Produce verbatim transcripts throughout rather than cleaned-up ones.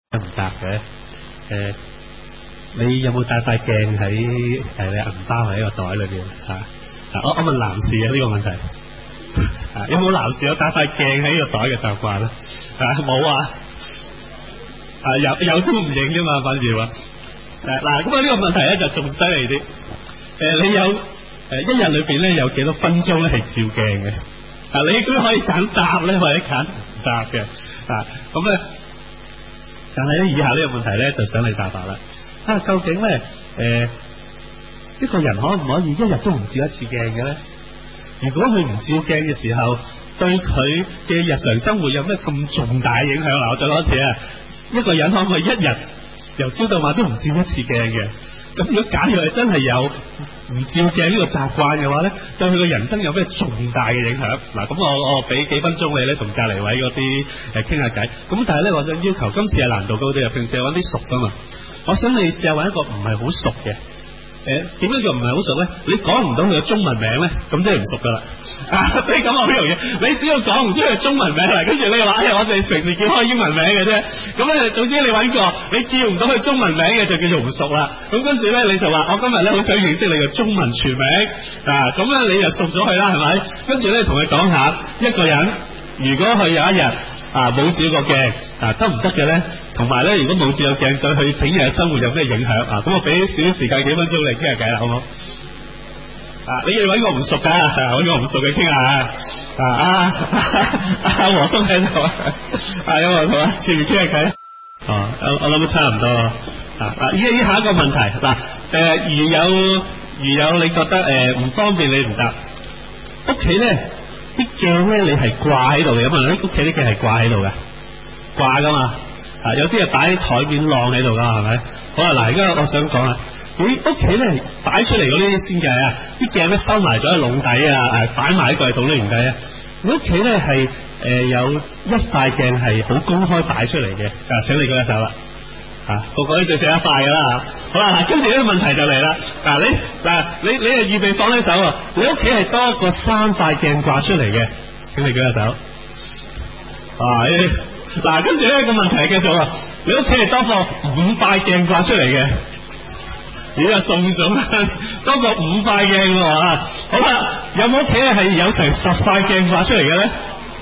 唔答嘅。誒，你有冇帶塊鏡喺誒你銀包喺個袋裏邊嚇？啊，我我問男士啊呢個問題，啊有冇男士有帶塊鏡喺個袋嘅習慣咧？啊冇啊，啊有有都唔影啫嘛，反而話誒嗱咁啊呢個問題咧就仲犀利啲。誒你有誒一日裏邊咧有幾多分鐘咧係照鏡嘅？啊你都可以揀答咧，或者揀唔答嘅。啊咁咧。但係咧，以下呢個問題咧，就想你答答啦。啊，究竟咧，誒、呃，一個人可唔可以一日都唔照一次鏡嘅咧？如果佢唔照鏡嘅時候，對佢嘅日常生活有咩咁重大影響？嗱，我再講一次啊，一個人可唔可以一日由朝到晚都唔照一次鏡嘅？咁如果假如係真係有唔照鏡呢個習慣嘅話咧，對佢嘅人生有咩重大嘅影響？嗱，咁我我俾幾分鐘你咧，同隔離位嗰啲誒傾下偈。咁但係咧，我想要求今次係難度高啲啊，平時係揾啲熟噶嘛。我想你試下揾一個唔係好熟嘅。誒點樣叫唔係好熟咧？你講唔到佢嘅中文名咧，咁即係唔熟噶啦。啊，即係咁好容易。你只要講唔出佢中文名嚟，跟住你話哎呀，我哋平時叫開英文名嘅啫。咁咧，總之你揾個你叫唔到佢中文名嘅就叫做唔熟啦。咁跟住咧，你就話我今日咧好想認識你嘅中文全名啊。咁咧你就熟咗佢啦，係咪？跟住咧同佢講下一個人，如果佢有一日啊冇照過鏡啊得唔得嘅咧？同埋咧，如果冇照過鏡對佢整日生活有咩影響啊？咁我俾少少時間幾分鐘你傾下偈啦，好唔好？啊，你要揾個唔熟噶，揾個唔熟嘅傾下啊！啊啊和叔喺度啊，有冇同啊？前面傾下偈。哦，我我諗都差唔多啊啊！依依下一個問題嗱，誒、呃，如有如有你覺得誒唔、呃、方便你唔答，屋企咧啲鏡咧你係掛喺度嘅，咁啊屋企啲鏡係掛喺度嘅，掛噶嘛。啊，有啲係擺喺台面晾喺度噶，係咪？好啦，嗱，而家我想講啦，你屋企咧擺出嚟嗰啲先計啊，啲鏡咧收埋咗喺籠底啊，誒擺埋喺櫃桶都唔計啊。你屋企咧係誒有一塊鏡係好公開擺出嚟嘅，啊，請你舉一手啦，嚇、啊，個個都最少一塊噶啦嚇。好啦，跟住呢個問題就嚟啦，嗱、啊、你嗱、啊、你你係預備放喺手喎，你屋企係多過三塊鏡掛出嚟嘅，請你舉一手。啊，你嗱、啊，跟住咧個問題係繼續啊！你屋企係多過五塊鏡掛出嚟嘅，而家送咗多過五塊鏡喎啊！好啦，有冇屋企係有成十塊鏡掛出嚟嘅咧？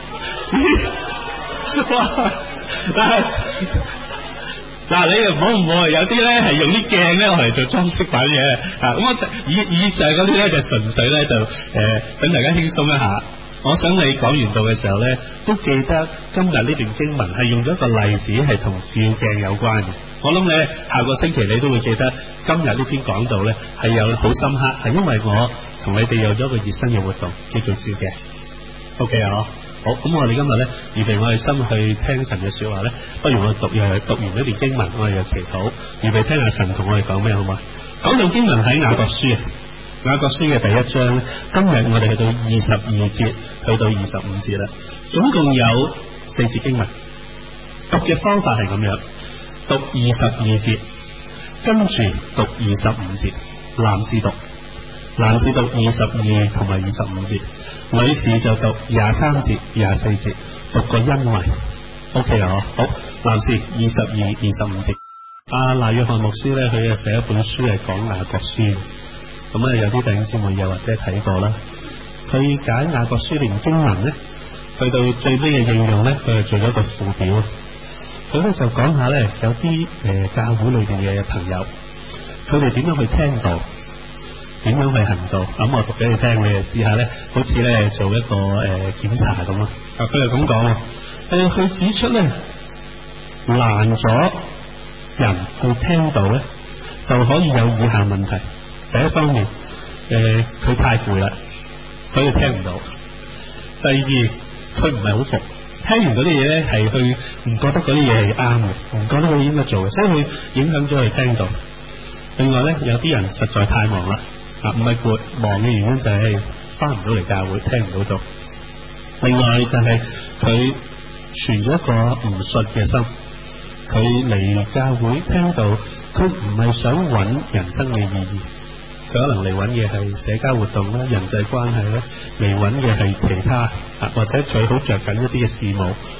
哇！但係嗱，你又唔好唔好，有啲咧係用啲鏡咧嚟做裝飾品嘅啊！咁我以以上嗰啲咧就純粹咧就誒等、呃、大家輕鬆一下。我想你講完道嘅時候咧，都記得今日呢段經文係用咗一個例子係同照鏡有關嘅。我諗你下個星期你都會記得今日呢篇講道咧係有好深刻，係因為我同你哋有咗一個熱身嘅活動叫做照鏡。OK 啊，好，咁我哋今日咧預備我哋心去聽神嘅說話咧，不如我讀又讀完呢段經文，我哋又祈禱，預備聽下神同我哋講咩好嘛？講到經文喺雅各書啊。雅各書嘅第一章，今日我哋去到二十二節，去到二十五節啦，總共有四節經文。讀嘅方法係咁樣，讀二十二節，跟住讀二十五節，男士讀，男士讀二十二同埋二十五節，女士就讀廿三節、廿四節，讀個因為。OK 啊，好，男士二十二、二十五節。阿賴約翰牧師咧，佢又寫一本書係講雅各書。咁啊，有啲弟兄姊妹又或者睇過啦。佢解雅各書連經文咧，去到最尾嘅應用咧，佢係做咗一個附表。佢咧就講下咧，有啲誒、呃、教會裏邊嘅朋友，佢哋點樣去聽道，點樣去行道。咁我讀俾你聽，你哋試下咧，好似咧做一個誒、呃、檢查咁啊。啊，佢就咁講啊，誒，佢指出咧，難咗人去聽道咧，就可以有以下問題。第一方面，誒、呃，佢太攰啦，所以聽唔到。第二，佢唔係好服，聽完嗰啲嘢咧，係佢唔覺得嗰啲嘢係啱嘅，唔覺得佢應該做嘅，所以佢影響咗佢聽到。另外咧，有啲人實在太忙啦，啊，唔係攰，忙嘅原因就係翻唔到嚟教會，聽唔到道。另外就係佢存咗一個唔信嘅心，佢嚟教會聽到，佢唔係想揾人生嘅意義。佢可能嚟揾嘅係社交活動啦、人際關係啦，嚟揾嘅係其他啊，或者佢好着緊一啲嘅事務，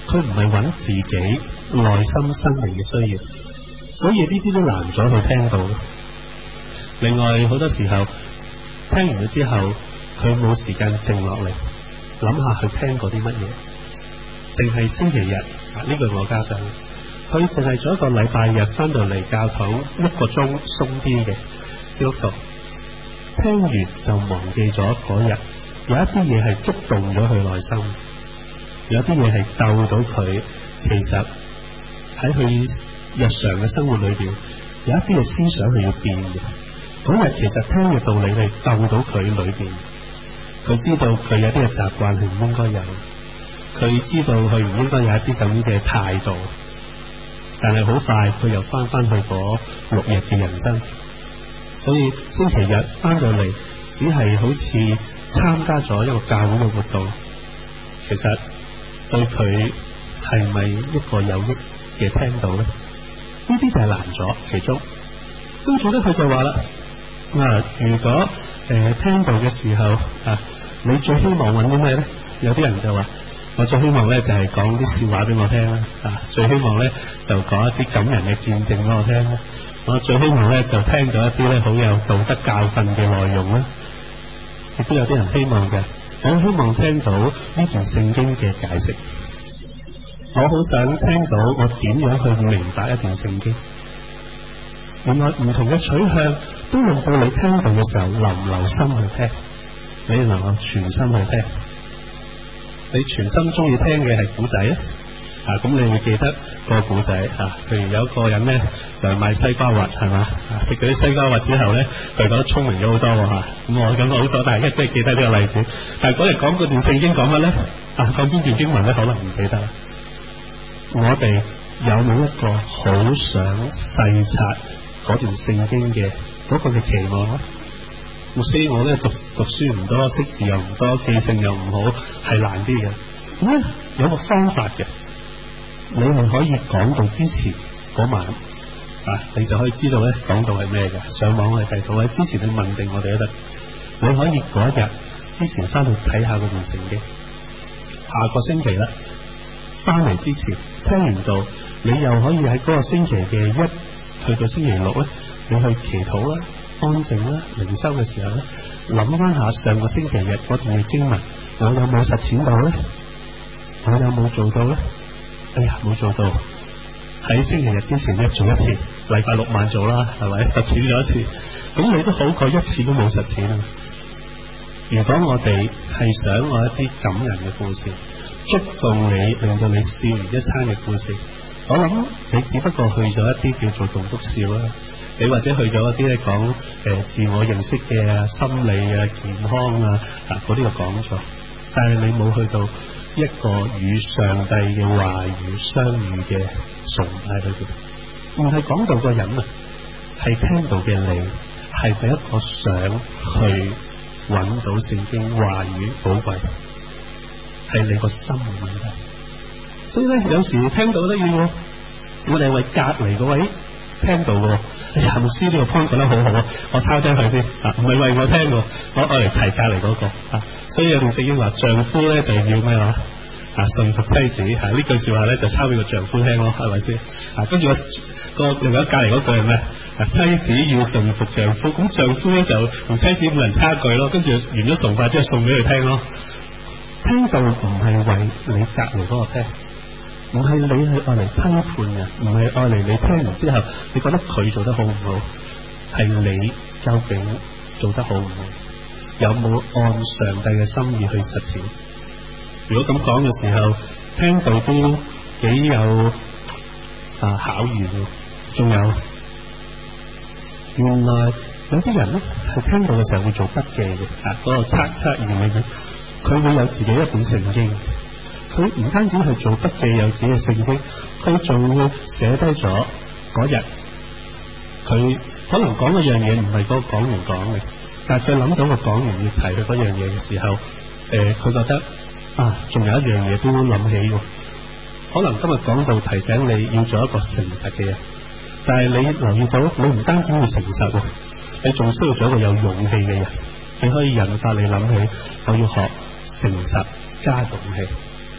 佢唔係揾自己內心生命嘅需要，所以呢啲都難咗去聽到。另外好多時候聽完咗之後，佢冇時間靜落嚟諗下佢聽過啲乜嘢，淨係星期日啊，呢句我加上，佢淨係做一個禮拜日翻到嚟教堂一個鐘鬆啲嘅基督徒，聽完就忘記咗嗰日有一啲嘢係觸動咗佢內心，有一啲嘢係鬥到佢，其實喺佢日常嘅生活裏邊有一啲嘅思想係要變嘅。嗰日其實聽嘅道理係鬥到佢裏邊，佢知道佢有啲嘅習慣係唔應該有，佢知道佢唔應該有一啲咁嘅態度，但係好快佢又翻翻去嗰六日嘅人生，所以星期日翻到嚟只係好似參加咗一個教會嘅活動，其實對佢係咪一個有益嘅聽到咧？呢啲就係難咗其中。跟住咧佢就話啦，啊如果誒、呃、聽到嘅時候啊，你最希望揾啲咩咧？有啲人就話我最希望咧就係講啲笑話俾我聽啦，啊最希望咧就講一啲感人嘅見證俾我聽啦，我最希望咧就聽到一啲咧好有道德教訓嘅內容啦。亦都有啲人希望嘅，我希望聽到呢段聖經嘅解釋，我好想聽到我點樣去明白一段聖經。原來唔同嘅取向都令到你聽到嘅時候留唔留心去聽，你能夠全心去聽。你全心中意聽嘅係古仔啊，咁你會記得個古仔啊。譬如有一個人咧就係賣西瓜核係嘛，食咗啲西瓜核之後咧，佢覺得聰明咗好多吓。咁、啊、我感覺好多，但係一真係記得呢個例子。但係嗰日講嗰段聖經講乜咧？啊，講邊段經文咧？可能唔記得啦。我哋有冇一個好想細察嗰段聖經嘅嗰個嘅期望咧？所以我咧讀讀書唔多，識字又唔多，記性又唔好，係難啲嘅。咁咧有個方法嘅，你係可以講到之前嗰晚啊，你就可以知道咧講到係咩嘅。上網去睇到咧，之前你問定我哋都得。你可以嗰一日之前翻去睇下嗰段聖經。下個星期啦，翻嚟之前聽完道，你又可以喺嗰個星期嘅一去到星期六咧，你去祈禱啦、安靜啦、靈修嘅時候咧，諗翻下上個星期日嗰段嘅經文，我有冇實踐到咧？我有冇做到咧？哎呀，冇做到。喺星期日之前咧做一次，禮拜六晚做啦，係咪實踐咗一次？咁你都好過一次都冇實踐啊！如果我哋係想我一啲感人嘅故事，觸動你，令到你笑完一餐嘅故事，我諗你只不過去咗一啲叫做棟篤笑啦，你或者去咗一啲咧講誒自我認識嘅心理啊、健康啊啊嗰啲嘅講座，但係你冇去到一個與上帝嘅話語相遇嘅崇拜裏邊，唔係講道個人啊，係聽到嘅你，係第一個想去揾到聖經話語寶貴，係你個心嘅問題。所以咧，有時聽到都要我哋為隔籬嗰位聽到嘅，哎呀，牧師呢個 point 講得好好啊，我抄低佢先啊，唔係為我聽嘅，我愛嚟提隔籬嗰個啊。所以有段聖經話，丈夫咧就要咩話啊，順服妻子，係、啊、呢句說話咧就抄俾個丈夫聽咯，係咪先？啊，跟住個個另外隔籬嗰句係咩？啊，妻子要順服丈夫，咁丈夫咧就同妻子冇人差距咯，跟住完咗崇拜之後送俾佢聽咯。聽道唔係為你隔籬嗰個聽。唔係你係愛嚟批判嘅，唔係愛嚟你聽完之後你覺得佢做得好唔好，係你究竟做得好唔好，有冇按上帝嘅心意去實踐？如果咁講嘅時候，聽道都幾有啊考驗嘅。仲有原來有啲人咧係聽道嘅時候會做筆記嘅，啊嗰、那個測測驗嘅嘢，佢會有自己一本聖經。佢唔單止係做筆記有自己嘅聖經，佢仲會寫低咗嗰日佢可能講嗰樣嘢唔係嗰個講員講嘅，但係佢諗到個講員要提佢嗰樣嘢嘅時候，誒、呃、佢覺得啊，仲有一樣嘢都諗起喎。可能今日講到提醒你要做一個誠實嘅人，但係你留意到你唔單止要誠實，你仲需要做一個有勇氣嘅人。你可以引發你諗起，我要學誠實加勇氣。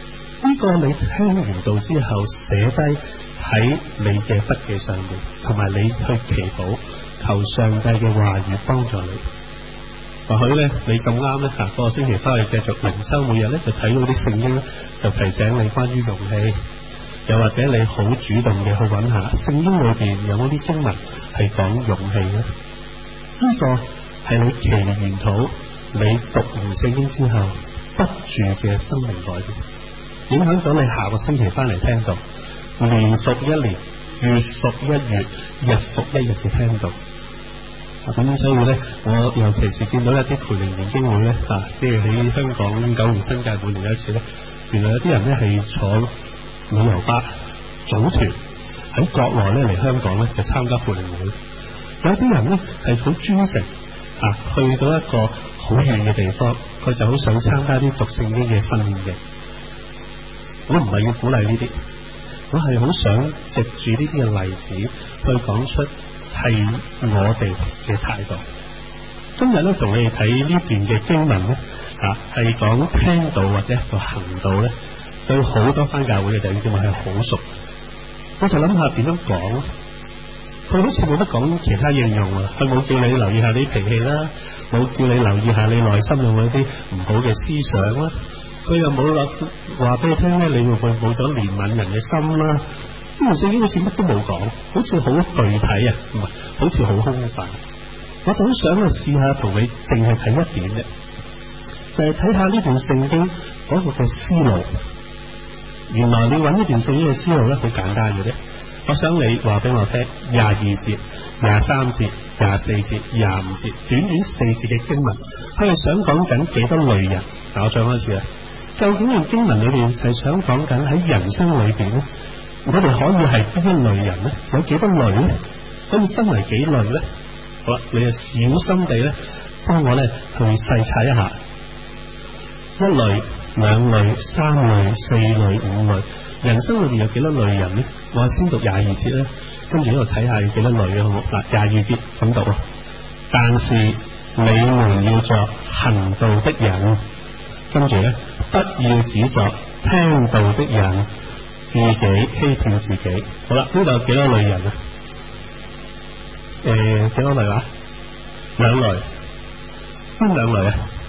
呢個你聽完道之後寫低喺你嘅筆記上面，同埋你去祈禱，求上帝嘅話語幫助你。或許咧你咁啱咧，下個星期翻去繼續靈修，每日咧就睇到啲聖經咧，就提醒你關於勇氣。又或者你好主動嘅去揾下聖經裏邊有冇啲經文係講勇氣咧？呢個係你祈完禱，你讀完聖經之後不住嘅生命改變，影響咗你下個星期翻嚟聽到年復一年，月復一月，日復一日嘅聽到。咁所以咧，我尤其是見到一啲培靈研經會咧，啊，即係喺香港九龍新界每年有一次咧，原來有啲人咧係坐旅遊巴組團喺國內咧嚟香港咧就參加培靈會，有啲人咧係好專誠啊，去到一個好遠嘅地方，佢就好想參加啲讀聖經嘅訓練嘅。我唔係要鼓勵呢啲，我係好想藉住呢啲嘅例子去講出係我哋嘅態度。今日咧同你哋睇呢段嘅經文咧，啊係講聽道或者個行道咧，對好多返教會嘅弟兄姊妹係好熟。我就諗下點樣講，佢好似冇得講其他應用啊，佢冇叫你留意下你脾氣啦，冇叫你留意下你內心有冇一啲唔好嘅思想啦，佢又冇話話俾你聽咧，你會唔會冇咗憐憫人嘅心啦？呢條聖經好似乜都冇講，好似好具體啊，唔係好似好空泛。我就好想去試下同你淨係睇一點啫，就係睇下呢段聖經嗰個嘅思路。原來你揾呢段聖經嘅思路咧，好簡單嘅啫。我想你話俾我聽，廿二節、廿三節、廿四節、廿五節，短短四節嘅經文，佢係想講緊幾多類人？嗱，我再開始啊！究竟呢經文裏邊係想講緊喺人生裏邊咧，我哋可以係邊一類人咧？有幾多類咧？可以分為幾類咧？好啦，你就小心地咧，幫我咧去細察一下，一類、兩類、三類、四類、五類，人生裏邊有幾多類人咧？我先讀廿二節咧，跟住喺度睇下有幾多類嘅好冇？嗱，廿二節咁讀啊！但是你們要作行道的人，跟住咧不要只作聽道的人，自己欺騙自己。好啦，呢度有幾多類人啊？誒、呃，幾多類啊？兩類，邊兩類啊？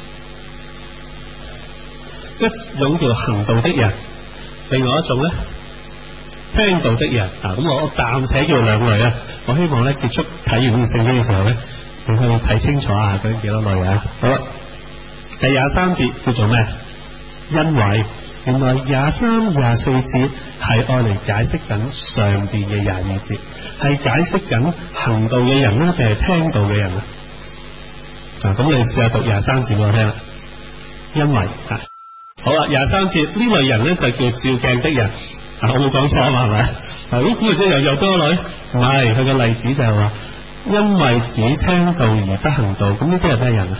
一種叫行道的人，另外一種咧聽道的人。啊，咁我暫且叫兩類啊。我希望咧結束睇完呢個聖經嘅時候咧，你可以睇清楚啊，究竟幾多類啊？好啦，第廿三節叫做咩？因為原來廿三、廿四節係愛嚟解釋緊上邊嘅廿二節，係解釋緊行道嘅人啦，定係聽道嘅人啊？嗱，咁你試下讀廿三節俾我聽啦。因為啊，好啦，廿三節呢類人咧就叫照鏡的人。啊，我冇講錯啊嘛，係咪？係咁，佢即係又又多女，唔係，佢個例子就係話，因為只聽道而不行道，咁呢啲係咩人啊？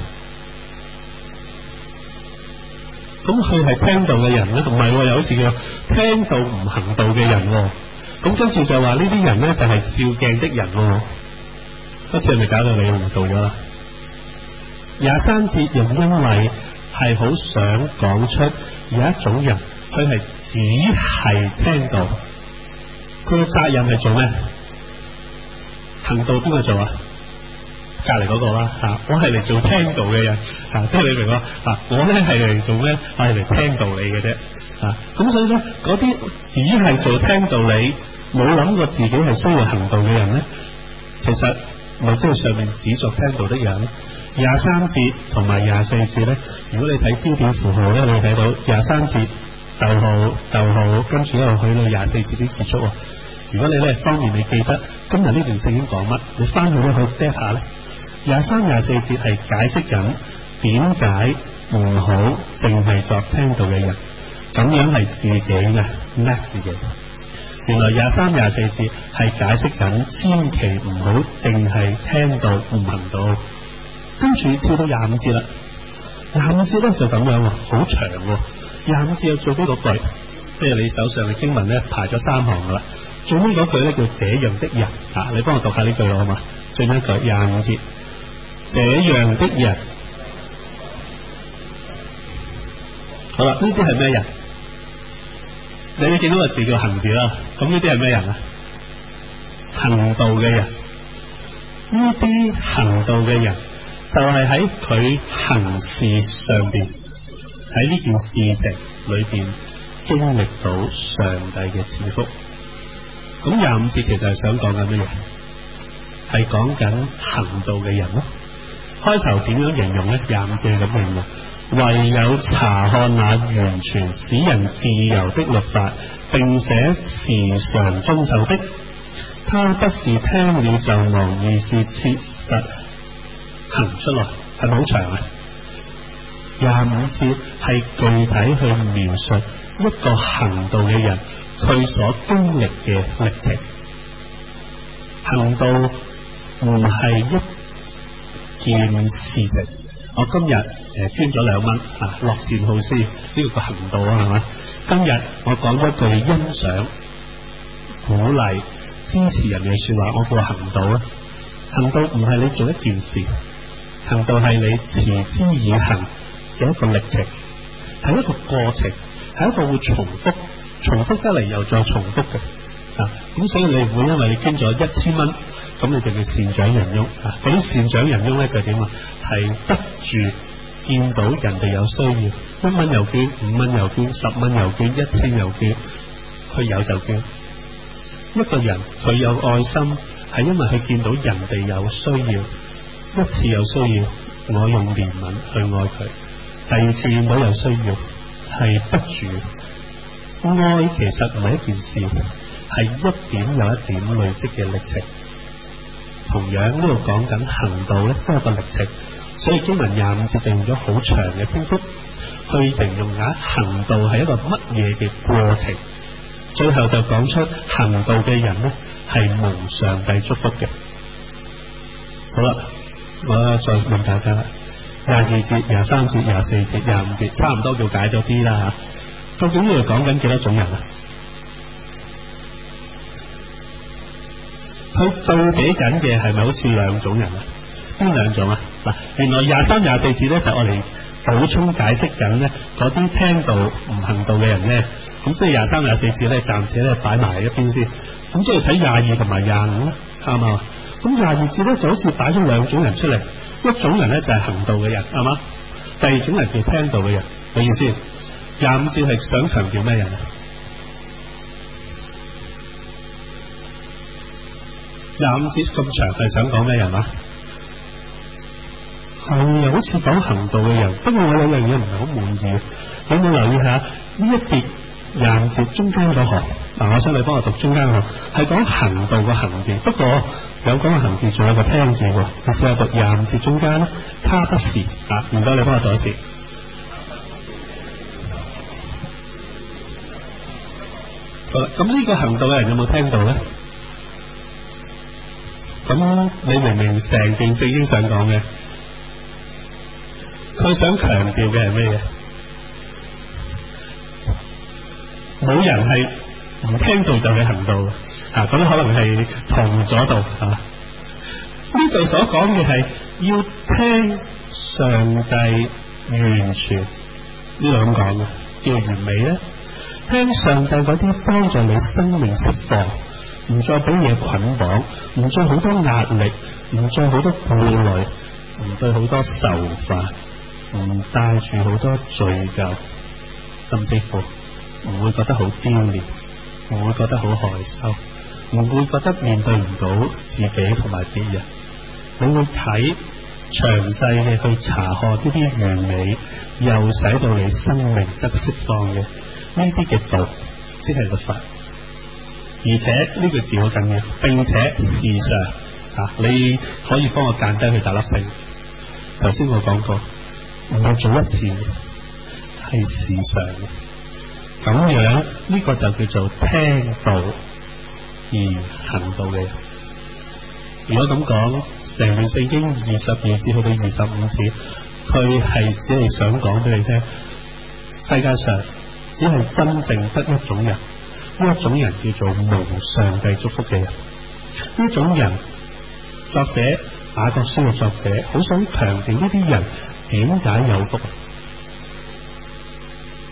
咁佢係聽道嘅人咧，唔係，有時叫聽道唔行道嘅人。咁跟住就話呢啲人咧就係照鏡的人。嗰次係咪搞到你唔做咗啦？廿三節用因為係好想講出有一種人，佢係只係聽道，佢嘅責任係做咩？行道邊個做啊？隔籬嗰個啦，吓、啊，我係嚟做聽道嘅人，吓、啊，即係你明嘛？啊，我咧係嚟做咩？我係嚟聽道理嘅啫，啊，咁所以咧，嗰啲只係做聽道理，冇諗過自己係需要行道嘅人咧，其實咪即係上面只作聽道的人。廿三節同埋廿四節咧，如果你睇標點符號咧，你會睇到廿三節逗號逗號，跟住一路去到廿四節啲結束。如果你咧方便你記得今日呢段聖經講乜，你翻去咧去 drop 下咧。廿三、廿四節係解釋緊點解唔好淨係作聽道嘅人，咁樣係自己嘅叻自己。原來廿三、廿四節係解釋緊千祈唔好淨係聽道唔行道。跟住跳到廿五節啦，廿五節咧就咁樣，好長。廿五節又做呢個句，即係你手上嘅經文咧排咗三行噶啦。最尾嗰句咧叫這樣的人，啊，你幫我讀下呢句咯好嘛？最尾一句廿五節。這樣的人，好啦，呢啲係咩人？ 你哋見到個字叫行字啦，咁呢啲係咩人啊？行道嘅人。呢啲行道嘅人就係喺佢行事上邊，喺呢件事情裏邊經歷到上帝嘅賜福。咁廿五節其實係想講緊乜嘢？係講緊行道嘅人咯。開頭點樣形容呢？廿五節係咁形容：唯有查看那完全使人自由的律法，並且時常遵守的，他不是聽了就忘，而是切實行出來。係咪好長啊？廿五節係具體去描述一個行道嘅人佢所經歷嘅歷程。行道唔係一件事情。我今日誒、呃、捐咗兩蚊啊，樂善好施呢、這個個行道啊，係嘛？今日我講咗句欣賞、鼓勵、支持人嘅說話，我叫行道啊。行道唔係你做一件事，行道係你持之以恆嘅一個歷程，係一個過程，係一個會重複、重複得嚟又再重複嘅啊。咁所以你唔會因為你捐咗一千蚊，咁你就叫善長仁翁啊。嗰啲善長仁翁咧就點啊？係得住見到人哋有需要，一蚊又捐，五蚊又捐，十蚊又捐，一千又捐，佢有就捐。一個人佢有愛心，係因為佢見到人哋有需要，一次有需要，我用憐憫去愛佢；第二次見到有需要，係不住。愛其實唔係一件事，係一點又一點累積嘅歷程。同樣呢度講緊行道咧，都係個歷程。所以經文廿五節用咗好長嘅篇幅去形容下行道係一個乜嘢嘅過程。最後就講出行道嘅人咧係蒙上帝祝福嘅。好啦，我再問大家，廿二節、廿三節、廿四節、廿五節，差唔多叫解咗啲啦。究竟呢度講緊幾多種人啊？佢對比緊嘅係咪好似兩種人啊？邊兩種啊？嗱，原來廿三、廿四節咧就我嚟補充解釋緊咧嗰啲聽道唔行道嘅人咧。咁所以廿三、廿四節咧，暫時咧擺埋一邊先。咁即係睇廿二同埋廿五啦，啱嘛？咁廿二節咧就好似擺咗兩種人出嚟，一種人咧就係行道嘅人，係嘛？第二種人叫聽道嘅人，嘅意思。廿五節係想強調咩人啊？廿五節咁長係想講咩人啊？係又好似講行道嘅人，不過我有樣嘢唔係好滿意，有冇留意下呢一節？廿五節中間嗰行，嗱，我想你幫我讀中間嗰行，係講行道個行字，不過有講個行字，仲有個聽字喎。你試下讀廿五節中間啦，他不是啊，唔該你幫我讀一次。好啦，咁呢個行道嘅人有冇聽到咧？咁你明明成件聖經想講嘅，佢想強調嘅係咩嘢？冇人係唔聽道就去行道啊！咁可能係同咗道啊。呢度所講嘅係要聽上帝完全，呢度咁講嘅叫完美咧。聽上帝嗰啲幫助你生命釋放，唔再俾嘢捆綁，唔再好多壓力，唔再好多顧慮，唔對好多愁煩，唔帶住好多罪疚，甚至乎唔會覺得好丟臉，唔會覺得好害羞，唔會覺得面對唔到自己同埋別人。你會睇詳細嘅去查看呢啲完美又使到你生命得釋放嘅呢啲嘅道，即係律法。而且呢個字好緊要，並且時常啊，你可以幫我間低去打粒星。頭先我講過，唔係做一次，係時常嘅。咁樣呢、這個就叫做聽道而行道嘅人。如果咁講，成段聖經二十二節去到二十五節，佢係只係想講俾你聽，世界上只係真正得一種人，呢一種人叫做蒙上帝祝福嘅人。呢種人，作者雅各書嘅作者好想強調呢啲人點解有福。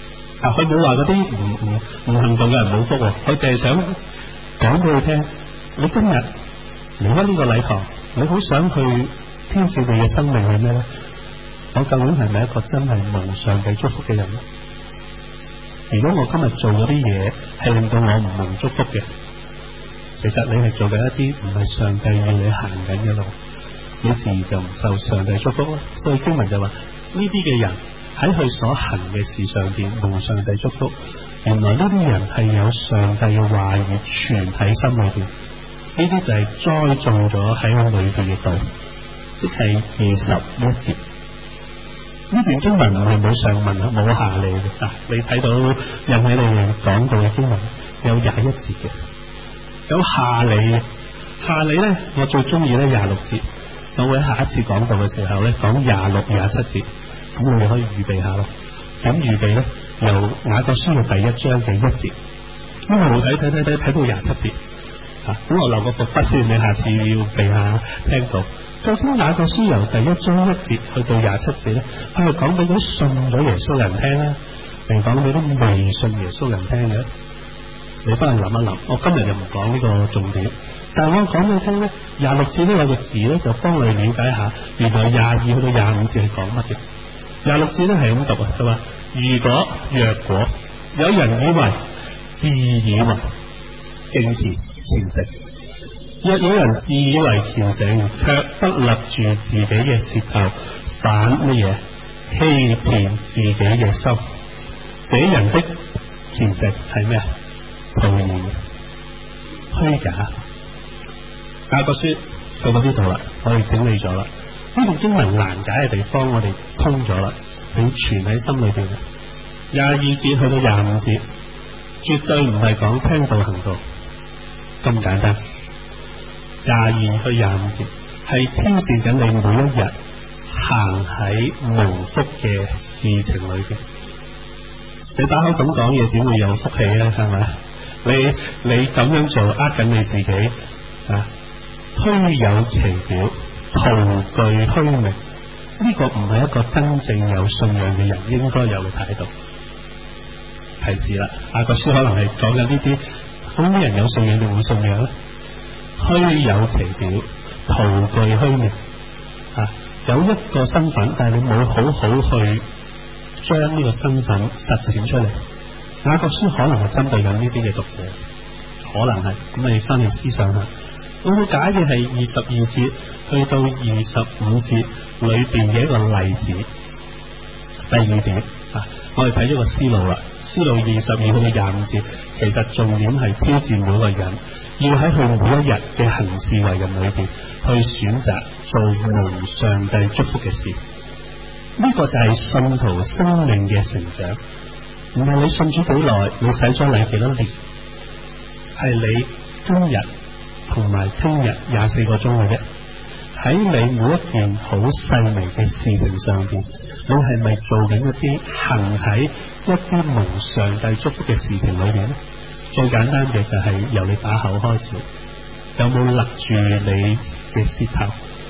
啊，佢冇話嗰啲唔唔唔行動嘅人冇福，佢淨係想講俾佢聽，你今日離開呢個禮堂，你好想去挑戰你嘅生命係咩咧？我究竟係咪一個真係蒙上帝祝福嘅人咧？如果我今日做嗰啲嘢係令到我唔蒙祝福嘅，其實你係做緊一啲唔係上帝要你行緊嘅路，你自然就唔受上帝祝福咯。所以經文就話呢啲嘅人喺佢所行嘅事上邊蒙上帝祝福，原來呢啲人係有上帝嘅話語存喺心裏邊，呢啲就係栽種咗喺我裏邊嘅道。即係二十一節，呢段經文唔係冇上文冇下理嘅。啊，你睇到引起你哋講到嘅經文有廿一節嘅，有下理嘅。下理咧，我最中意咧廿六節，我會喺下一次講道嘅時候咧講廿六廿七節，咁我哋可以預備下咯。咁預備咧由雅各書嘅第一章嘅一節，咁我睇睇睇睇睇到廿七節，啊，咁我留個伏筆先，你下次要備下聽到。就聽雅各書由第一章一節去到廿七節咧，佢係講俾嗰啲信咗耶穌人聽啦，定講俾啲未信耶穌人聽嘅？你翻去諗一諗。我今日就唔講呢個重點，但係我講俾你聽咧，廿六節呢有個字咧，就幫你了解下，原來廿二去到廿五節係講乜嘅。廿六節咧係咁讀啊，佢話如果若果有人以為自以為敬虔虔誠，若有人自以為虔誠，卻不勒住自己嘅舌頭，反乜嘢欺騙自己嘅心，這人的虔誠係咩啊？徒然虛假。雅各書到到呢度啦，我哋整理咗啦。呢段經文難解嘅地方，我哋通咗啦，你存喺心裏邊嘅。廿二節去到廿五節，絕對唔係講聽道行道咁簡單。廿二去廿五節係挑戰緊你每一日行喺蒙福嘅事情裏邊。你打口咁講嘢，點會有福氣咧？係咪？你你咁樣做，呃緊你自己啊！虛有其表，徒具虛名，呢、這個唔係一個真正有信仰嘅人應該有嘅態度。提示啦，雅各書可能係講緊呢啲，咁啲人有信仰定冇信仰咧？虛有其表，徒具虛名啊！有一個身份，但係你冇好好去將呢個身份實踐出嚟。雅各書可能係針對緊呢啲嘅讀者，可能係咁，你翻去思想下。我會解嘅係二十二節去到二十五節裏邊嘅一個例子。第二點啊，我哋睇咗個思路啦。思路二十二去到廿五節，其實重點係挑戰每個人要喺佢每一日嘅行事為人裏邊去選擇做蒙上帝祝福嘅事。呢、這個就係信徒生命嘅成長。唔係你信主幾耐，你洗咗禮幾多年，係你今日同埋聽日廿四個鐘嘅啫。喺你每一件好細微嘅事情上邊，你係咪做緊一啲行喺一啲蒙上帝祝福嘅事情裏邊咧？最簡單嘅就係由你把口開始，有冇勒住你嘅舌頭？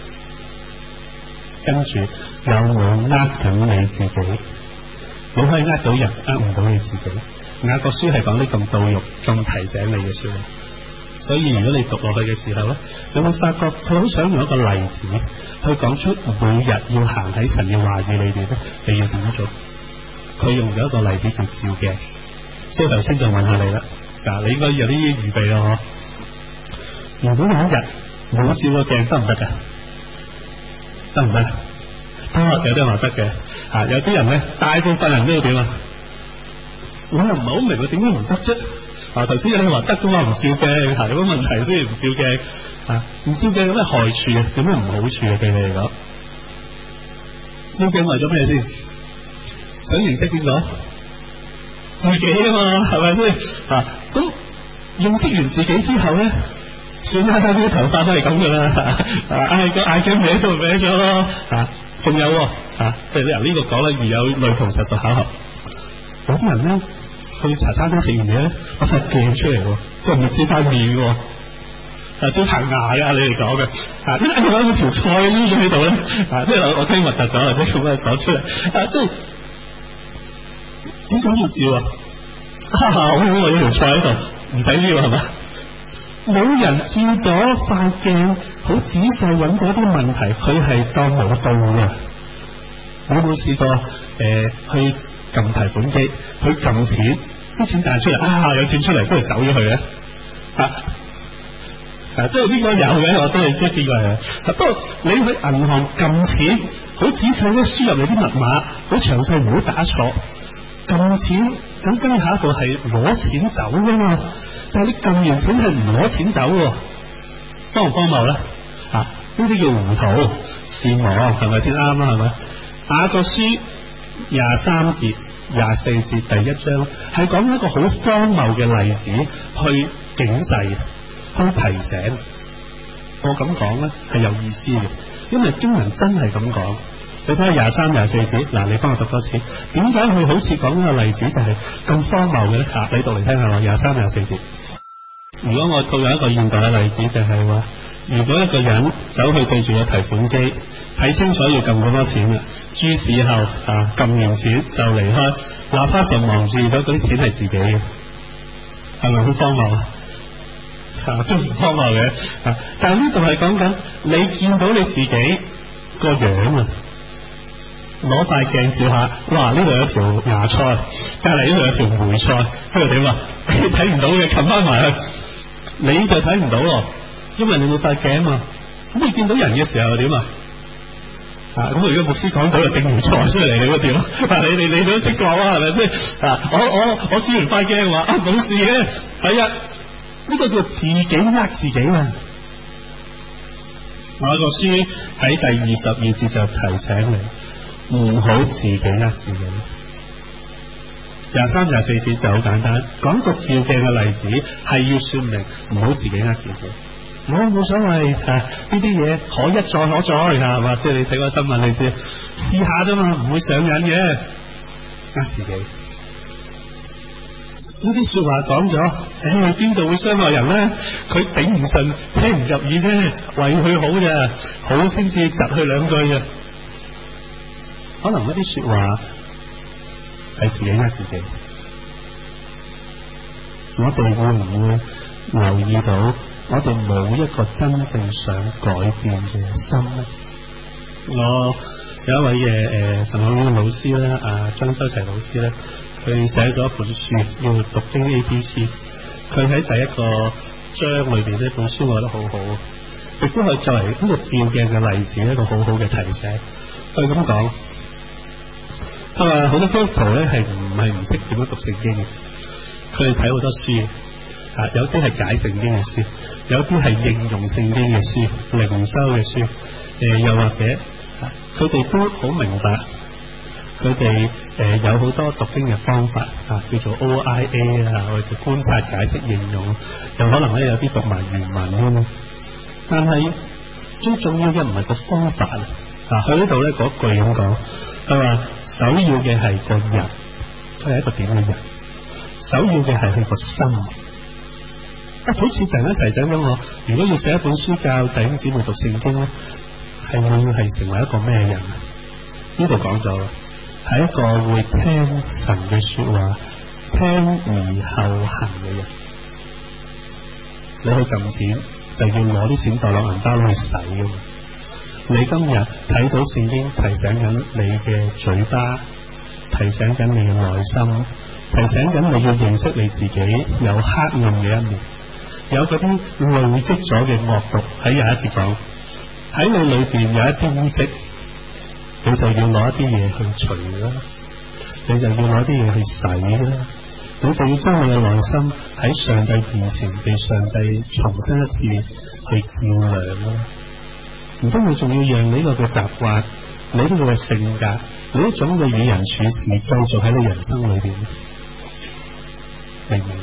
跟住有冇呃緊你自己？你可以呃到人，呃唔到你自己。雅各書係講啲咁到肉、咁提醒你嘅說話，所以如果你讀落去嘅時候咧，你會發覺佢好想用一個例子去講出每日要行喺神嘅話語裏邊咧，你要點做？佢用咗一個例子叫照鏡，所以頭先就問下你啦。嗱，你應該有啲預備咯。如果有一日冇照個鏡得唔得噶？得唔得？得，有啲人話得嘅。啊，有啲人咧，大部分人都要點啊？我又唔係好明佢點解唔得啫。啊，頭先有啲話得噶嘛，唔照鏡，係有乜問題先唔照鏡？啊，唔照鏡有咩害處啊？有咩唔好處啊？對你嚟講，照鏡為咗咩先？想認識邊個？自己啊嘛，係咪先？啊，咁認識完自己之後咧，算啦，啲頭髮都係咁噶啦，嗌個嗌鏡歪咗歪咗咯。啊，仲有啊，即係由呢個講咧，而有類同實屬巧合。有啲人咧去茶餐廳食完嘢咧，攞塊鏡出嚟，即係唔係照塊面喎，啊照排牙啊！你哋講嘅啊，點解我攞條菜黏咗喺度咧？啊，即係我我聽核突咗，或者咁樣講出嚟啊，即係點解要照啊？哈哈，好好我有條菜喺度，唔使撩係嘛？冇人照咗塊鏡，好仔細揾到啲問題，佢係當冇到嘅。我有冇試過誒、呃、去撳提款機，去撳錢，啲錢彈出嚟，啊有錢出嚟，跟住走咗去咧？啊啊，即係呢個有嘅，我真係即係見過係。不過你去銀行撳錢，好仔細咧輸入嚟啲密碼，好詳細，唔好打錯。撳錢咁跟住下一步係攞錢走噶嘛？但係你撳完錢係唔攞錢走喎，荒唔荒謬咧？啊，呢啲叫糊塗善忘，係咪先啱啦？係咪？雅各書廿三節、廿四節第一章係講一個好荒謬嘅例子，去警示、去提醒。我咁講咧係有意思嘅，因為經文真係咁講。你睇下廿三、廿四節，嗱，你幫我讀多次。點解佢好似講呢個例子就係咁荒謬嘅咧？啊，你讀嚟聽下咯，廿三、廿四節。如果我套用一個現代嘅例子，就係話，如果一個人走去對住個提款機，睇清楚要撳幾多錢啦，注視後啊，撳完錢就離開，哪怕就望住咗嗰啲錢係自己嘅，係咪好荒謬啊？啊，都唔荒謬嘅。啊，但係呢度係講緊你見到你自己個樣啊。攞塊鏡照下，哇！呢度有條芽菜，隔籬呢度有條梅菜，跟住點啊？你睇唔到嘅，擒翻埋去，你就睇唔到咯，因為你冇塊鏡嘛。咁你見到人嘅時候點啊？啊！咁如果牧師講到就定梅菜出嚟，你嗰點啊？你你你都識講啊？係咪先？啊！我我我照完塊鏡話啊冇事嘅，係啊，呢個叫自己呃自己啊！我個書喺第二十二節就提醒你。唔好自己呃自己。廿三、廿四節就好簡單，講個照鏡嘅例子係要說明唔好自己呃自己。我冇所謂啊，呢啲嘢可一再可再係嘛，即係你睇個新聞你知，試下啫嘛，唔會上癮嘅。呃自己呢啲說話講咗，誒邊度會傷害人咧？佢頂唔順，聽唔入耳啫，為佢好啫，好先至窒佢兩句啫。可能一啲說話係自己呃自己，我哋會唔會留意到我哋冇一個真正想改變嘅心咧？我有一位嘅誒神學院嘅老師咧，啊張修齊老師咧，佢寫咗一本書叫《讀經 A B C》，佢喺第一個章裏邊呢本書我覺得好好，亦都係作為呢個照鏡嘅例子一個好好嘅提醒。佢咁講。佢話好多基督徒咧係唔係唔識點樣讀聖經嘅，佢哋睇好多書，啊有啲係解聖經嘅書，有啲係應用聖經嘅書、靈修嘅書，誒、呃、又或者，佢哋都好明白，佢哋誒有好多讀經嘅方法，啊叫做 O I A 啊，或者觀察、解釋、應用，又可能咧有啲讀埋原文添。但係最重要嘅唔係個方法啊，佢呢度咧嗰句咁講。佢話首要嘅係個人，佢係一個點嘅人。首要嘅係佢個心。啊，好似突然間提醒咗我，如果要寫一本書教弟兄姊妹讀聖經咧，係我要係成為一個咩人？呢度講咗，係一個會聽神嘅說話、聽而後行嘅人。你去撳錢，就要攞啲錢袋落銀包去使噶嘛。你今日睇到聖經提醒緊你嘅嘴巴，提醒緊你嘅內心，提醒緊你要認識你自己有黑暗嘅一面，有嗰啲累積咗嘅惡毒。喺廿一節講，喺你裏邊有一啲污漬，你就要攞一啲嘢去除啦，你就要攞啲嘢去洗啦，你就要將你嘅內心喺上帝面前被上帝重新一次去照亮啦。唔通你仲要讓你呢個嘅習慣，你呢個嘅性格，你呢種嘅與人處事繼續喺你人生裏邊，明唔明？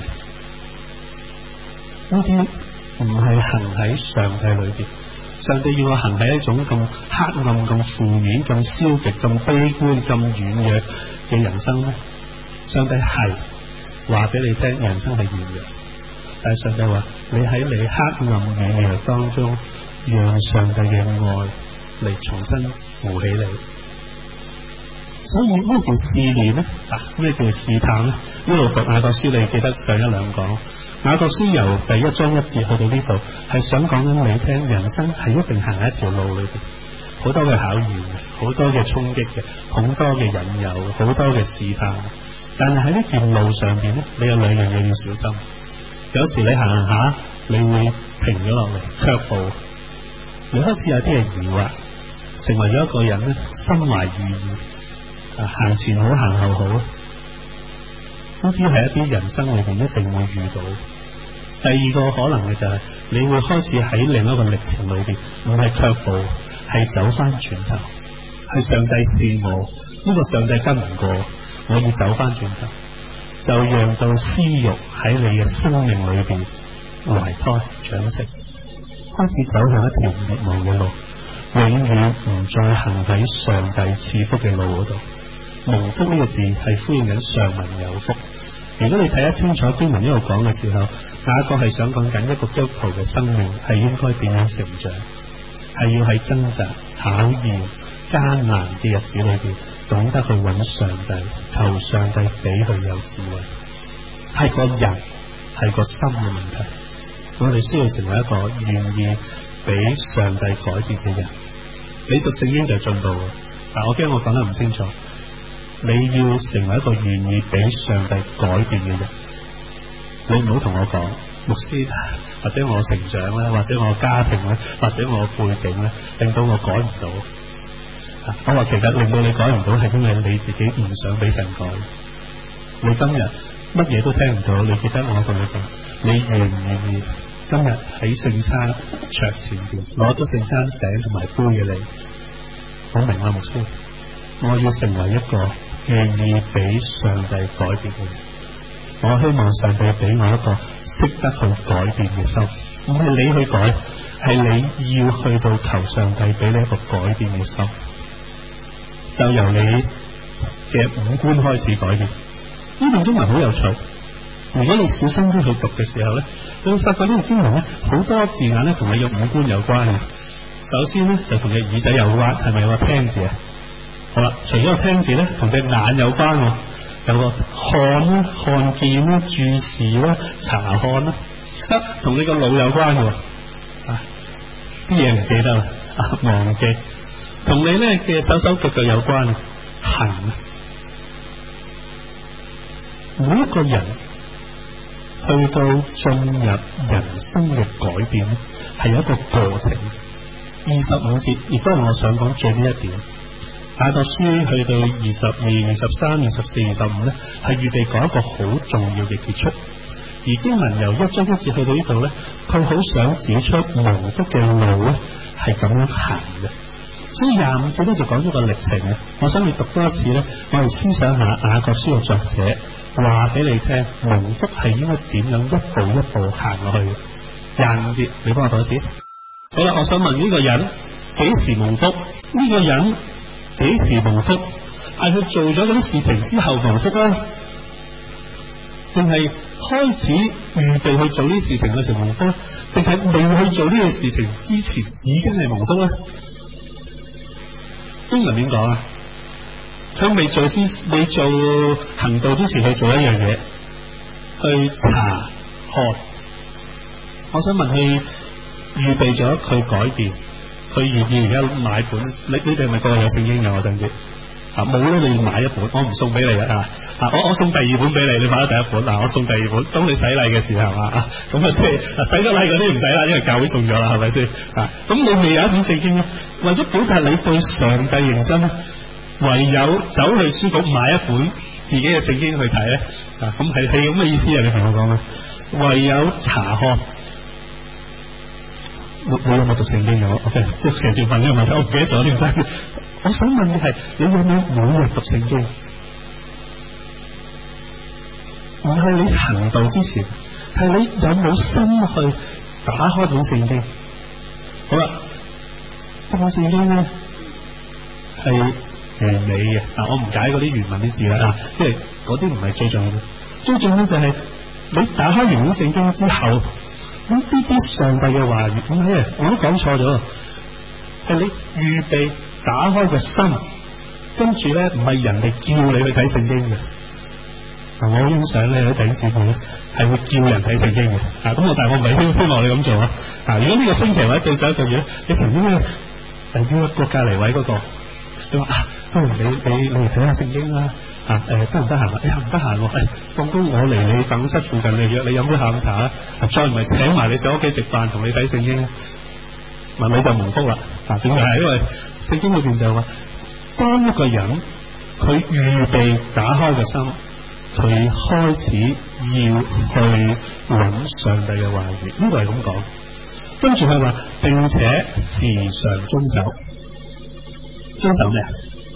呢啲唔係行喺上帝裏邊，上帝要我行喺一種咁黑暗、咁負面、咁消極、咁悲觀、咁軟弱嘅人生咧。上帝係話俾你聽，人生係軟弱，但係上帝話你喺你黑暗軟弱當中，讓上帝嘅愛嚟重新扶起你。 所以咩叫試煉咧？啊，咩叫試探咧？呢度讀雅各書，你記得上一兩講雅各書由第一章一節去到呢度，係想講緊你聽，人生係一定行喺一條路裏邊，好多嘅考驗，好多嘅衝擊嘅，好多嘅引誘，好多嘅試探。但係喺呢條路上邊咧，你有兩樣嘢要小心。有時你行下，你會停咗落嚟，卻步，你開始有啲嘅疑惑，成為咗一個人咧，心懷二意。啊，行前好，行後好，呢啲係一啲人生裏邊一定會遇到。第二個可能嘅就係、是、你會開始喺另一個歷程裏邊，唔係卻步，係走翻轉頭，係上帝試我，呢、這個上帝跟唔過，我要走翻轉頭，就讓到私欲喺你嘅生命裏邊懷胎長成，開始走向一條滅亡嘅路，永遠唔再行喺上帝賜福嘅路嗰度。蒙福呢個字係呼應緊上文有福。如果你睇得清楚經文呢度講嘅時候，雅各係想講緊一個基督徒嘅生命係應該點樣成長，係要喺掙扎、考驗、艱難嘅日子裏邊，懂得去揾上帝，求上帝俾佢有智慧。係個人，係個心嘅問題。我哋需要成為一個願意俾上帝改變嘅人。你讀聖經就進步，但我驚我講得唔清楚。你要成為一個願意俾上帝改變嘅人。你唔好同我講牧師，或者我成長咧，或者我家庭咧，或者我背景咧，令到我改唔到。我話其實令到你改唔到，係因為你自己唔想俾神改。你今日乜嘢都聽唔到，你記得我同你講，你願唔願意今日喺聖餐桌前邊攞咗聖餐餅同埋杯嘅你？好明啦，牧師，我要成為一個願意俾上帝改變嘅人。我希望上帝俾我一個識得去改變嘅心，唔係你去改，係你要去到求上帝俾你一個改變嘅心，就由你嘅五官開始改變。呢段經文好有趣，如果你小心啲去讀嘅時候咧，你會發覺呢個經文咧好多字眼咧同你嘅五官有關嘅。首先咧就同你耳仔有關，係咪有個聽字啊？好啦，除咗個聽字咧，同隻眼有關，有個看啦、看見啦、注視啦、查看啦，同你個腦有關嘅。啊，啲嘢唔記得啦，啊，忘記。同你咧嘅手手腳腳有關，行。每一個人去到進入人生嘅改變咧，係有一個過程。二十五節亦都係我想講最呢一點。雅各書去到二十二、二十三、二十四、二十五咧，係預備講一個好重要嘅結束。而經文由一章一節去到呢度咧，佢好想指出蒙福嘅路咧係咁樣行嘅。所以廿五節咧就講咗個歷程嘅。我想你讀多一次咧，我哋思想下雅各書嘅作者話俾你聽，蒙福係應該點樣一步一步行落去嘅。廿五節，你幫我讀一次。好啦，我想問呢個人幾時蒙福？呢個人幾時蒙福？係佢做咗嗰啲事情之後蒙福啊，定係開始預備去做呢啲事情嘅時候蒙福咧？定係未去做呢個事情之前已經係蒙福咧？經文點講啊？佢未做先，未做行道之前去做一樣嘢，去查看。我想問佢預備咗佢改變，佢願意而家買本，你你哋係咪個個有聖經嘅？我想知啊，冇咧你要買一本，我唔送俾你啊！啊，我我送第二本俾你，你買咗第一本，嗱、啊、我送第二本，當你洗禮嘅時候啊，咁啊即係洗咗禮嗰啲唔使啦，因為教會送咗啦，係咪先啊？咁你未有一本聖經咧，為咗表達你對上帝認真咧，唯有走去書局買一本自己嘅聖經去睇咧啊！咁係係咁嘅意思啊？你同我講啦，唯有查看。我我有冇讀聖經嘅？我真係即係其實問呢個問題，我唔記得咗點解。我想問嘅係，你有冇每日讀聖經？唔係你行道之前，係你有冇心去打開本聖經？好啦，呢本聖經咧係完美嘅。嗱，我唔解嗰啲原文啲字啦，啊，即係嗰啲唔係最重要嘅。最重要就係你打開完本聖經之後。咁呢啲上帝嘅話語，咁係我都講錯咗，係你預備打開個心跟住咧唔係人哋叫你去睇聖經嘅。我好欣賞咧有啲弟兄姊妹咧係會叫人睇聖經嘅。啊，咁我但係我唔係希希望你咁做啊。啊，如果呢個星期或者對上一個月咧，你曾經咧誒叫個隔離位嗰個，你話啊，不如你你你嚟睇下聖經啦。啊誒得唔得閒啊？哎呀唔得閒喎，誒放工我嚟你辦公室附近嚟約你飲杯下午茶啊，再唔係請埋你上屋企食飯同你睇聖經，嗱你就蒙福啦。啊點解？因為聖經裏邊就話，當一個人佢預備打開個心，佢開始要去揾上帝嘅話語，呢個係咁講。跟住佢話並且時常遵守，遵守咩啊？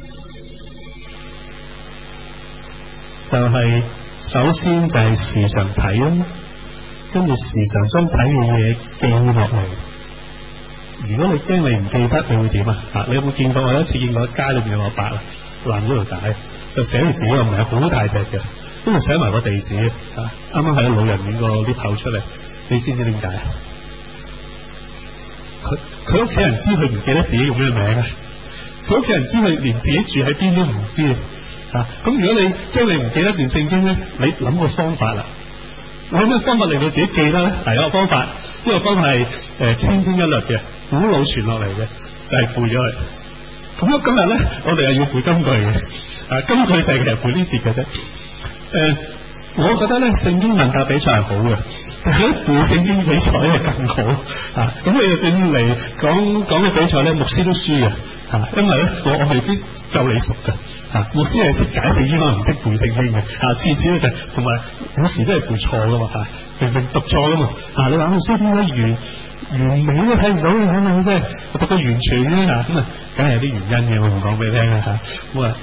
就係首先就係時常睇啦，跟住時常將睇嘅嘢記落嚟。如果你驚你唔記得，你會點啊？啊，你有冇見過？我有一次見過街裏邊有個伯啊，爛咗條帶，就寫住自己個名，好大隻嘅，跟住寫埋個地址啊。啱啱喺老人院個 lift 口出嚟，你知唔知點解？佢佢屋企人知佢唔記得自己用咩名啊？佢屋企人知佢連自己住喺邊都唔知。啊！咁如果你將你唔記得段聖經咧，你諗個方法啦。有咩方法令到自己記得咧？係有個方法，呢、這個方法係誒、呃、千篇一律嘅，古老傳落嚟嘅，就係、是、背咗佢。咁啊，今日咧，我哋係要背金句嘅。啊，金句就係其實背呢節嘅啫。誒、呃，我覺得咧，聖經問答比賽係好嘅，但係背聖經比賽係更好。啊，咁你就算嚟講講嘅比賽咧，牧師都輸嘅。啊，因為咧，我我未必夠你熟嘅。啊，牧師係識解聖經，可能唔識背聖經嘅。啊，次次咧就同埋有時都係背錯噶嘛。嚇、啊，明明讀錯噶嘛。啊，你話牧師點解完完美都睇唔到嘅？咁啊，即係我讀到完全咧嚇，咁啊，梗係有啲原因嘅。我唔講俾你聽啦嚇。咁啊，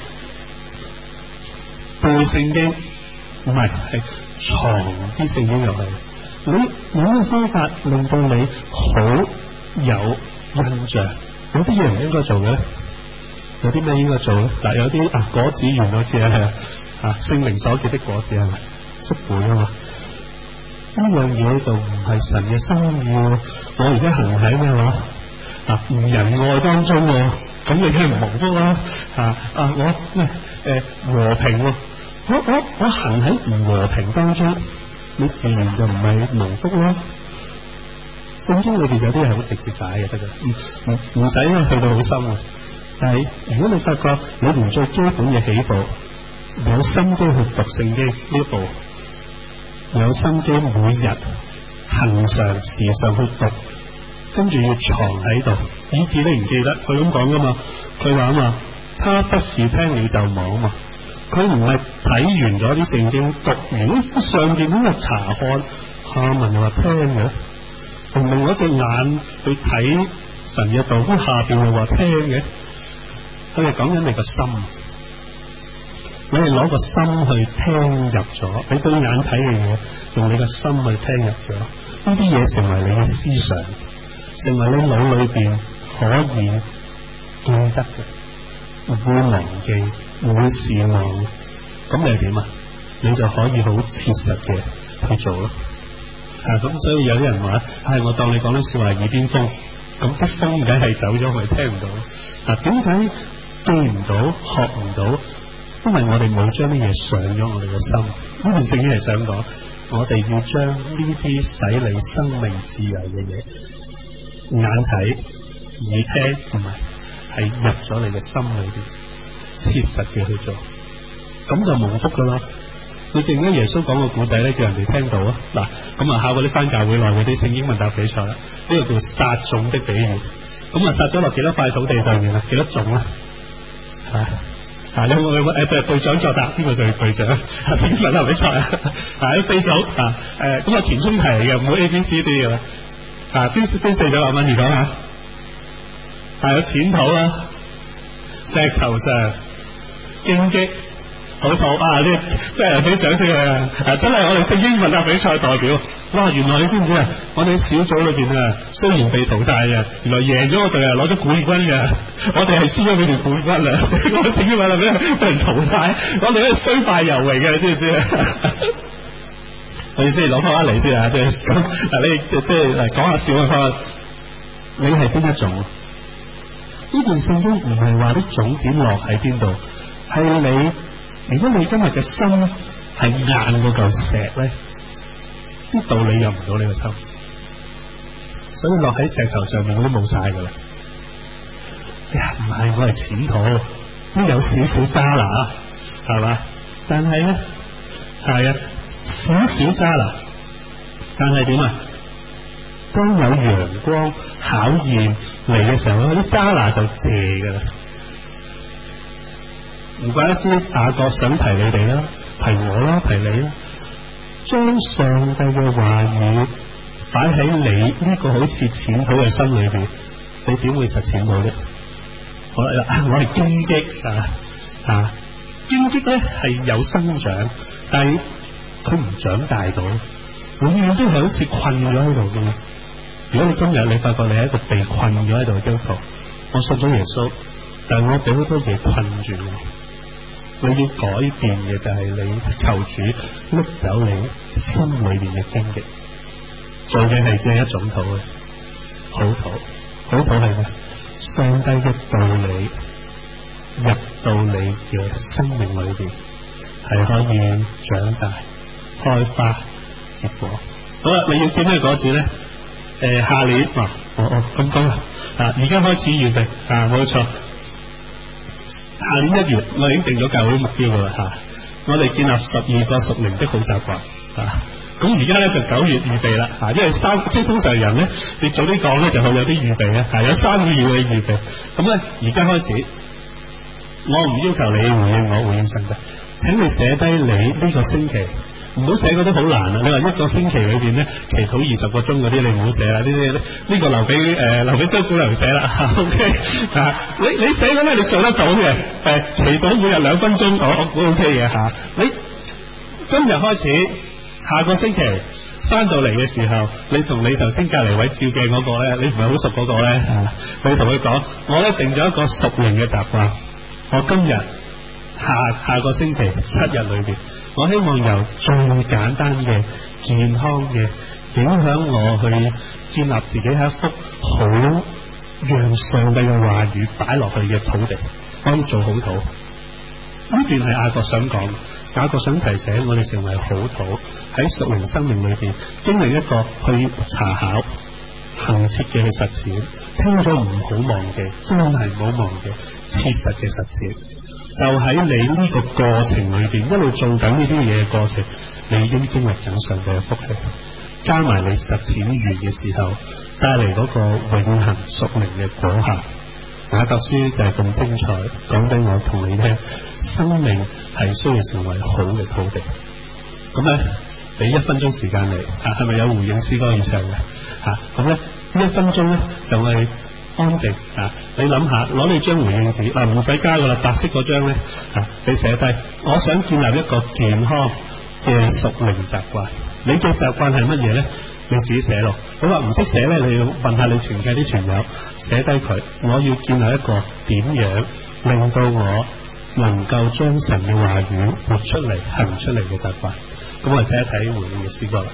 背聖經唔係係藏啲聖經入去。你有咩方法令到你好有印象？有啲嘢唔應該做嘅咧，有啲咩應該做咧？嗱，有啲啊果子園嗰次咧係啊聖靈所結的果子係咪識背啊嘛？呢樣嘢就唔係神嘅心意喎。我而家行喺咩話啊唔仁愛當中喎，咁你梗係唔蒙福啦。啊啊我咩誒、呃、和平喎，我我我行喺唔和平當中，你自然就唔係蒙福啦。聖經裏邊有啲係好直接解嘅，得噶，唔唔唔使去到好深啊。但係如果你發覺你連最基本嘅起步，有心機去讀聖經呢一步，有心機每日恆常時常去讀，跟住要藏喺度，以至你唔記得。佢咁講噶嘛，佢話啊嘛，他不是聽了就忘啊嘛，佢唔係睇完咗啲聖經，讀完上邊嗰個查看，下文又話聽嘅。明明攞隻眼去睇神嘅道，咁下邊又話聽嘅，佢係講緊你個心，你係攞個心去聽入咗，你對眼睇嘅嘢，用你個心去聽入咗，呢啲嘢成為你嘅思想，成為你腦裏邊可以記得嘅，唔會忘記，唔會遺忘，咁你係點啊？你就可以好切實嘅去做咯。啊，咁所以有啲人話，係、哎、我當你講啲說話耳邊風，咁啲風梗係走咗，我哋聽唔到。嗱、啊，點解記唔到、學唔到？因為我哋冇將啲嘢上咗我哋嘅心。呢段聖經係想講，我哋要將呢啲使你生命自由嘅嘢，眼睇、耳聽，同埋係入咗你嘅心裏邊，切實嘅去做，咁就蒙福噶啦。你記唔記得耶穌講個古仔咧，叫人哋聽到啊？嗱，咁啊考嗰啲翻教會內嗰啲聖經問答比賽啦，呢、這個叫撒種的比喻。咁啊撒咗落幾多塊土地上面啊？幾多種啊？吓、啊、吓，你有冇誒隊隊長作答？邊個做隊長？聖經問答比賽啊？啊，有四組啊，誒，咁啊填充題嚟嘅，唔好 A B C D 嘅啦。啊，邊邊四組啊？問住講下。係有淺土啦，石頭上荊棘。好土啊！呢即係俾掌聲佢啊！啊，真係我哋聖經問答比賽代表。哇！原來你知唔知啊？我哋小組裏邊啊，雖然被淘汰嘅，原來贏咗我哋啊，攞咗冠軍嘅。我哋係輸咗佢哋冠軍啊！我聖經問答俾人俾人淘汰，我哋係衰敗猶榮嘅，知唔知啊？我哋先攞翻嚟先啊！即係咁嗱，你即係嚟講下笑啊！你係邊一種？ 呢段聖經唔係話啲種子落喺邊度，係你，如果你今日嘅心係硬過嚿石咧，啲道理入唔到你個心，所以落喺石頭上面嗰啲冇晒噶啦。哎呀，唔係，我係淺土，都有少少渣拿，係嘛？但係咧，係啊，少少渣拿，但係點啊？當有陽光考驗嚟嘅時候，嗰啲渣拿就謝噶啦。唔怪得知雅各想提你哋啦，提我啦，提你啦，將上帝嘅話語擺喺你呢個好似淺土嘅心裏邊，你點會實踐到啫？好啦，我係荊棘啊啊！荊棘咧係有生長，但係佢唔長大到，永遠都係好似困咗喺度嘅。如果你今日你發覺你係一個被困咗喺度嘅基督徒，我信咗耶穌，但係我俾好多嘢困住我，你要改變嘅就係你求主拎走你心裏面嘅荊棘，做嘅係只係一種土嘅好土，好土係咩？上帝嘅道理入到你嘅生命裏邊，係可以長大、開花、結果。好啦，你要見咩果子咧？誒、呃，下年啊，我我咁講啊，而家開始預備啊，冇錯。下年一月，我已經定咗教會目標噶啦吓，我哋建立十二個屬靈的好習慣啊。咁而家咧就九月預備啦吓，因為三即係通常人咧，你早啲講咧就會有啲預備啊，係有三個月嘅預備。咁咧而家開始，我唔要求你回應我，回應神嘅，請你寫低你呢個星期。唔好寫嗰啲好難啊！你話一個星期裏邊咧，祈禱二十個鐘嗰啲，你唔好寫啦。呢啲呢個留俾誒、呃、留俾周姑娘寫啦。O K 啊，你你寫咁咧，你做得到嘅。誒、呃，祈禱每日兩分鐘，我我估 O K 嘅吓。你今日開始，下個星期翻到嚟嘅時候，你同你頭先隔籬位照鏡嗰個咧，你唔係好熟嗰個咧，啊、你同佢講，我咧定咗一個屬靈嘅習慣。我今日下下個星期七日裏邊。我希望由最簡單嘅健康嘅影響我去建立自己係一幅好讓上帝嘅話語擺落去嘅土地，我要做好土。呢段係雅各想講，雅各想提醒我哋成為好土，喺屬靈生命裏邊經歷一個去查考、行切嘅去實踐，聽咗唔好忘記，真係唔好忘記，切實嘅實踐。就喺你呢個過程裏邊，一路做緊呢啲嘢嘅過程，你已經經歷緊上帝嘅福氣，加埋你實踐完嘅時候，帶嚟嗰個永恆屬靈嘅果效。雅各書就係咁精彩，講俾我同你聽，生命係需要成為好嘅土地。咁咧，俾一分鐘時間你，啊，係咪有回應詩歌要唱嘅？吓，咁咧呢一分鐘咧就係、是。安靜啊！你諗下，攞你張回應紙嗱，唔使加噶啦，白色嗰張咧啊，你寫低，我想建立一個健康嘅屬靈習慣。你嘅習慣係乜嘢咧？你自己寫落。好啦，唔識寫咧，你要問下你團契啲團友，寫低佢。我要建立一個點樣令到我能夠將神嘅話語活出嚟、行出嚟嘅習慣。咁我哋睇一睇回應嘅詩歌啦。